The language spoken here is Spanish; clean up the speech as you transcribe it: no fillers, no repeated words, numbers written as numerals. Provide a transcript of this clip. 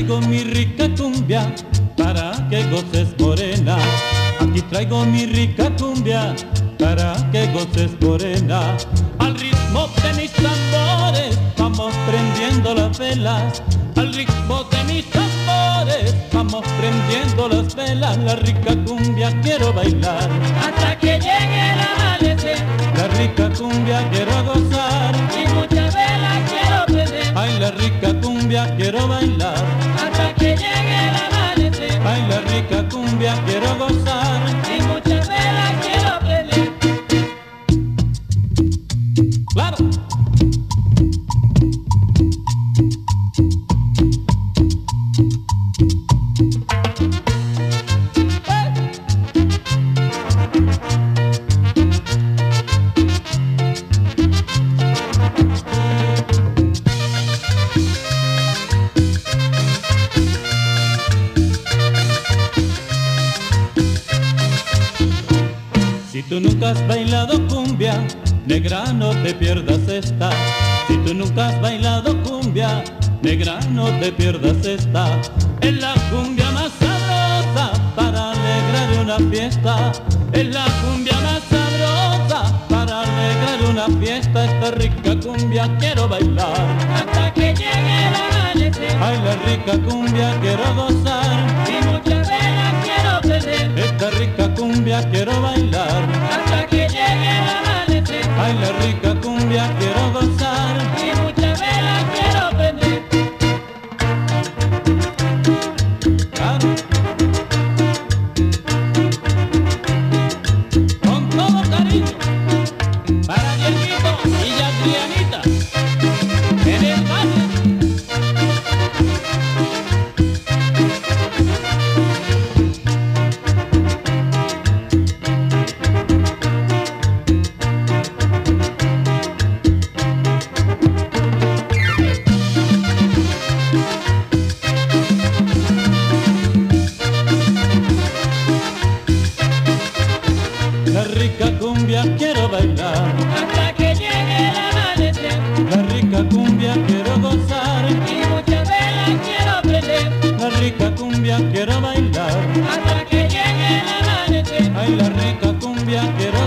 traigo mi rica cumbia para que goces morena. Aquí traigo mi rica cumbia para que goces morena. Al ritmo de mis tambores vamos prendiendo las velas. Al ritmo de mis tambores vamos prendiendo las velas. La rica cumbia quiero bailar hasta que llegue el amanecer. La rica cumbia quiero gozar Y muchas velas quiero prender. Ay, la rica cumbia quiero bailar Hasta que llegue el amanecer. Ay, la rica cumbia quiero gozar Y muchas velas quiero prender. ¡Claro! Si tú nunca has bailado cumbia, negra, no te pierdas esta. Si tú nunca has bailado cumbia, negra, no te pierdas esta. Es la cumbia más sabrosa para alegrar una fiesta. Es la cumbia más sabrosa para alegrar una fiesta. Esta rica cumbia quiero bailar Hasta que llegue el amanecer. Ay, la rica cumbia quiero gozar Y muchas velas quiero prender. Esta rica cumbia quiero bailar Hasta que llegue el amanecer. Ay, la rica cumbia quiero gozar Y muchas velas quiero prender. Claro. Con todo cariño para Dieguito y Adrianita en el baile. La rica cumbia quiero bailar, Hasta que llegue el amanecer. la rica cumbia quiero gozar, Y muchas velas quiero prender. la rica cumbia quiero bailar, Hasta que llegue el amanecer. ay, la rica cumbia quiero